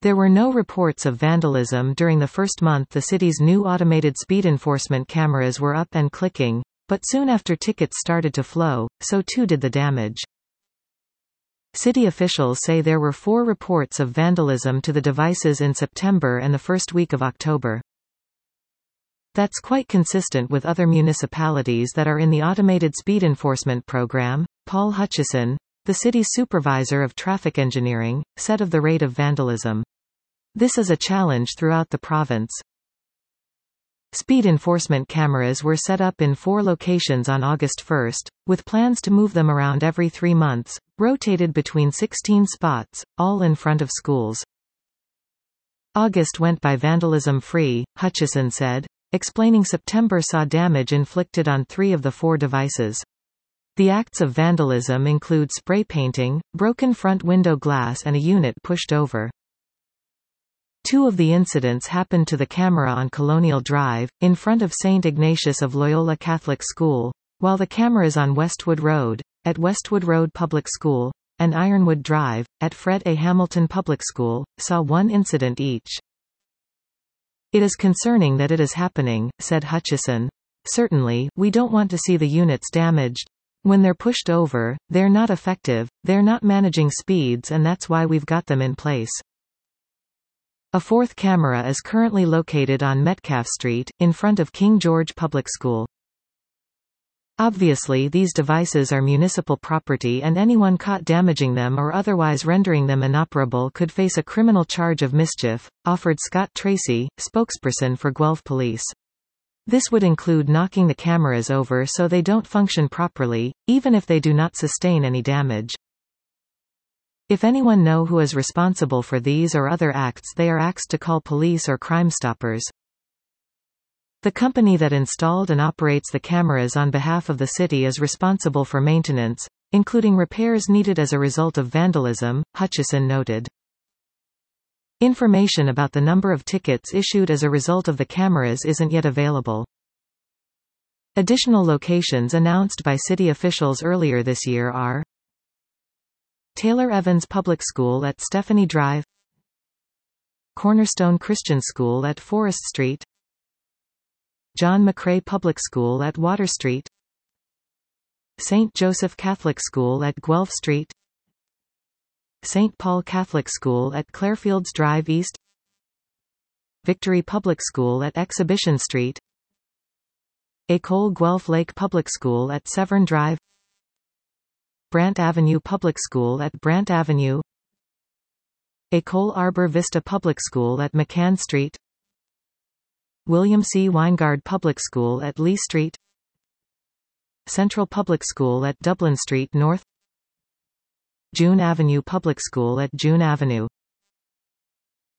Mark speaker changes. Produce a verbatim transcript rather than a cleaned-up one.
Speaker 1: There were no reports of vandalism during the first month. The city's new automated speed enforcement cameras were up and clicking, but soon after tickets started to flow, so too did the damage. City officials say there were four reports of vandalism to the devices in September and the first week of October. That's quite consistent with other municipalities that are in the automated speed enforcement program. Paul Hutchison, the city's supervisor of traffic engineering, said of the rate of vandalism. This is a challenge throughout the province. Speed enforcement cameras were set up in four locations on August first, with plans to move them around every three months, rotated between sixteen spots, all in front of schools. August went by vandalism-free, Hutchison said, explaining September saw damage inflicted on three of the four devices. The acts of vandalism include spray painting, broken front window glass and a unit pushed over. Two of the incidents happened to the camera on Colonial Drive, in front of Saint Ignatius of Loyola Catholic School, while the cameras on Westwood Road, at Westwood Road Public School, and Ironwood Drive, at Fred A. Hamilton Public School, saw one incident each. It is concerning that it is happening, said Hutchison. Certainly, we don't want to see the units damaged. When they're pushed over, they're not effective, they're not managing speeds, and that's why we've got them in place. A fourth camera is currently located on Metcalfe Street, in front of King George Public School. Obviously, these devices are municipal property, and anyone caught damaging them or otherwise rendering them inoperable could face a criminal charge of mischief, offered Scott Tracy, spokesperson for Guelph Police. This would include knocking the cameras over so they don't function properly, even if they do not sustain any damage. If anyone know who is responsible for these or other acts, they are asked to call police or Crime Stoppers. The company that installed and operates the cameras on behalf of the city is responsible for maintenance, including repairs needed as a result of vandalism, Hutchison noted. Information about the number of tickets issued as a result of the cameras isn't yet available. Additional locations announced by city officials earlier this year are Taylor Evans Public School at Stephanie Drive, Cornerstone Christian School at Forest Street, John McCrae Public School at Water Street, Saint Joseph Catholic School at Guelph Street, Saint Paul Catholic School at Clarefields Drive East, Victory Public School at Exhibition Street, École Guelph Lake Public School at Severn Drive, Brant Avenue Public School at Brant Avenue, École Arbor Vista Public School at McCann Street, William C. Weingard Public School at Lee Street, Central Public School at Dublin Street North, June Avenue Public School at June Avenue.